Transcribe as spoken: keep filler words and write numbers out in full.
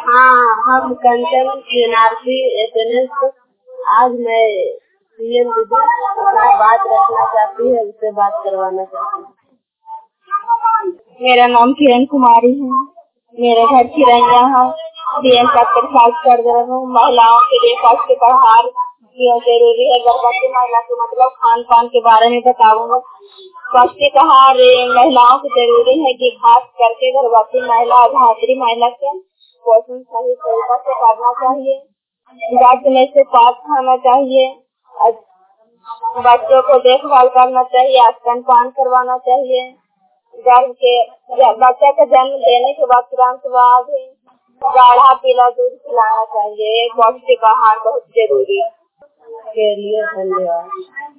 हाँ, हम कंचन NRC SNS आज मैं सीएम दीदी अपना बात रखना चाहती है, उससे बात करवाना चाहती हूँ। मेरा नाम किरण कुमारी है, मेरा घर खिरैया है। डीएम सत्तर साल कर दे रहा हूँ। महिलाओं के लिए पौष्टिक आहार क्यों जरूरी है, गर्भवती महिला के मतलब खान पान के बारे में बताऊंगा। पौष्टिक आहार महिलाओं को जरूरी है कि खास करके गर्भवती महिला और धात्री महिला के पोषण सही तरीका से करना चाहिए। गर्भ में से पास खाना चाहिए, बच्चों को देखभाल करना चाहिए, स्तनपान करवाना चाहिए। गर्भ के बच्चे का जन्म देने के बाद तुरंत बाद गाढ़ा पीला दूध पिलाना चाहिए। पौष्टिक आहार बहुत जरूरी है। के लिए धन्यवाद।